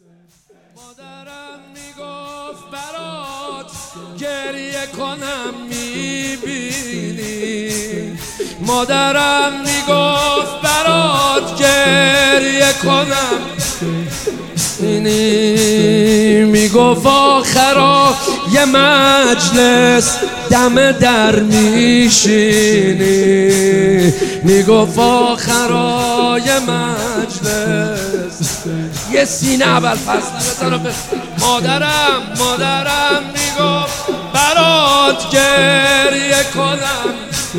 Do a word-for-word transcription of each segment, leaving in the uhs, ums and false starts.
مادرم میگفت برات گریه کنم میبینی، مادرم میگفت برات گریه کنم میبینی، میگفت آخرا یه مجلس دم در میشینی، میگفت آخرا یه مجلس یه سینه اول فصل بزن. مادرم مادرم میگفت برات گریه کنم،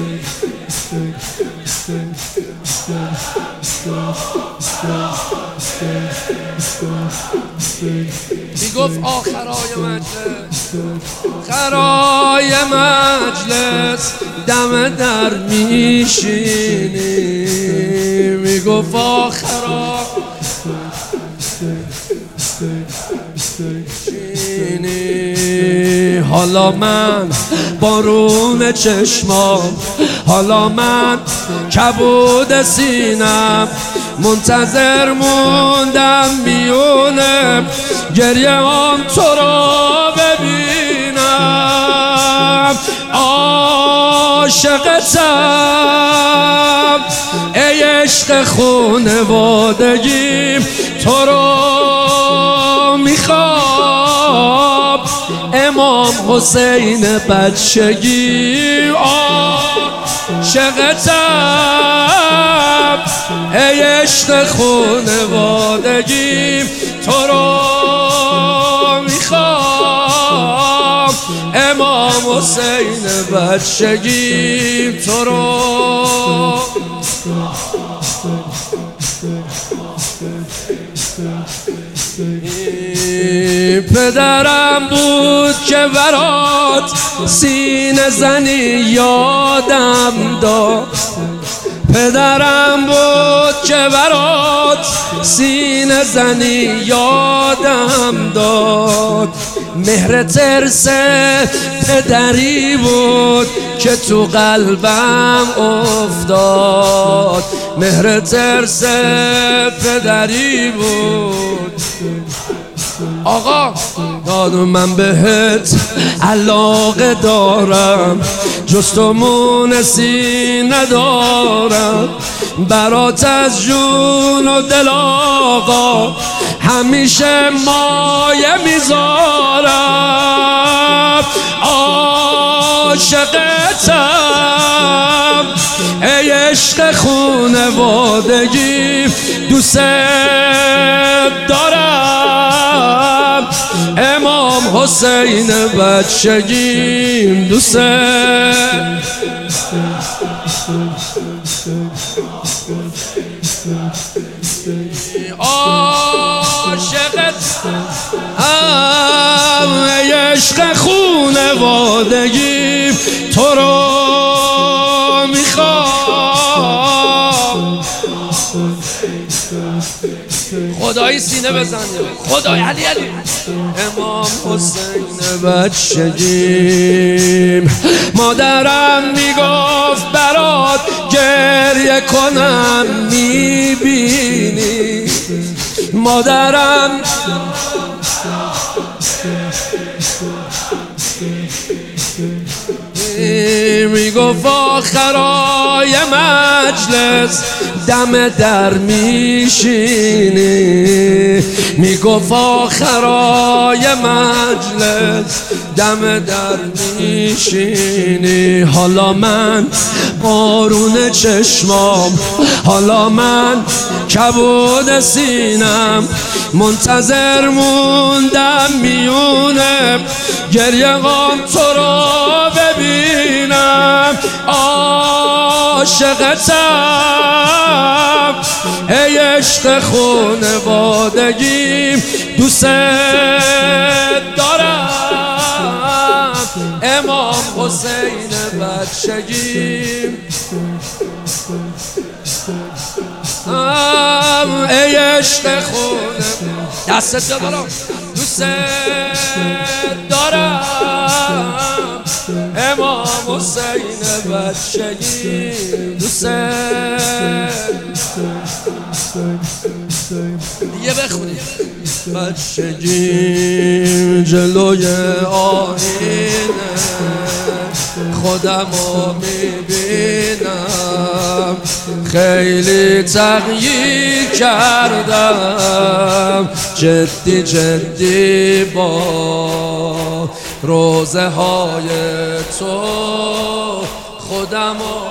میگفت آخرای مجلس آخرای مجلس دم در میشینی، میگفت آخرا حالا من بارون چشمام، حالا من کبود سینم، منتظر موندم میونه گریه هم تو را ببینم. عاشقتم ای عشق خونوادگیم، تو رو میخوام امام حسین بچگی. عاشقتم ای عشق خونوادگیم، تو رو میخوام امام حسین بچگیم، تو رو. پدرم بود که برات سینه زنی یادم داد، پدرم بود که برات سینه زنی یادم داد، مهر ترس پدری بود که تو قلبم افتاد، مهر ترس پدری بود. آقا دادو من بهت علاقه دارم، جز تو مونسی ندارم، برات از جون و دل آقا همیشه مایه میذارم. عاشقتم ای عشق خونوادگی، دوست دارم امام حسین بچگیم، دوست عاشقتم ای عشق خونوادگیم، تو رو میخوام. خدایی سینه بزن خدای علی علی. امام حسین بچگیم، مادرم میگفت برات گریه کنم میبینی، مادرم میگفت آخرای مجلس دم در میشینی، میگفت آخرای مجلس دم در میشینی. حالا من بارون چشمام، حالا من کبود سینم، منتظر موندم میونه گریه غم تو را ببینم. عاشقتم ای عشق خونوادگیم، دوست دارم امام حسین بچگیم، ای عشق خونه دستت ببرم، دوست دارم امام حسین بچگی، دوست یه بخونید. بچگیم جلوی آینه خودمو میبینم، خیلی تغییر کردم، جدی جدی با روزه های تو خودمو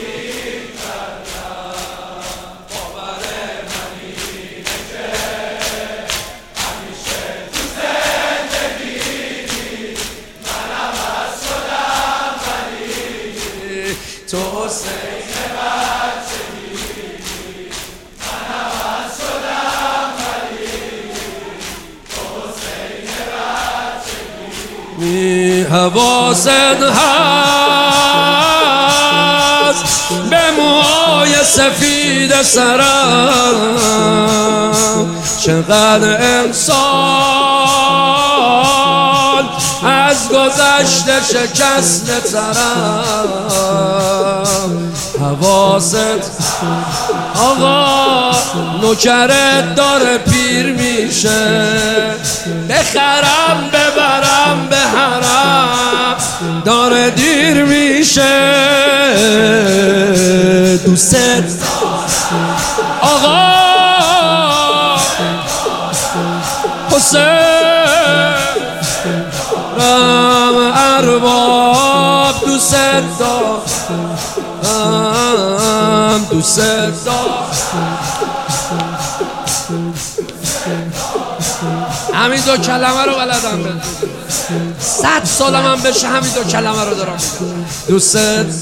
تو حسین بچگی منم از شدم ولی تو حسین بچگی حواست هست به موهای سفید سرم، چقدر انسان از گذشته شکسته ترم. حواست آقا نوکرت داره پیر میشه، بخرم ببرم به حرم داره دیر میشه. دوست آقا حسین رم ارباب دوست دارم، دوست دارم. همین دو کلمه رو بلدم بگم، صد سالم هم بشه همین دو کلمه رو دارم بگم. دوست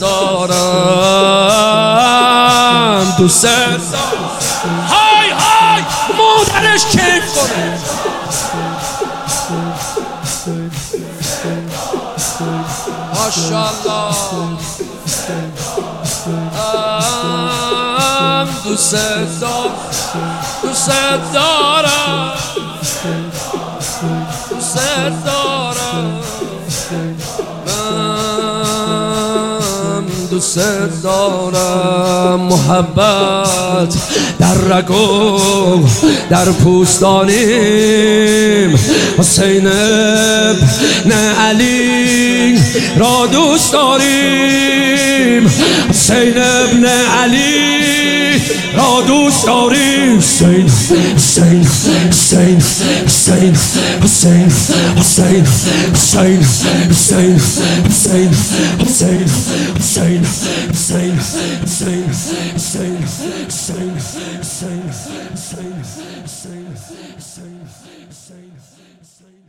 دارم، دوست دارم. های های مادرش کیف کنه. ماشاءالله دوست دارم، دوست دارم، دوست دارم، دوست دارم. محبت در رگم در پوستانیم، حسین ابن علی را دوست داریم، حسین ابن علی را دوست داریم. حسین حسین حسین حسین حسین حسین حسین حسین حسین حسین حسین حسین حسین حسین حسین حسین حسین حسین حسین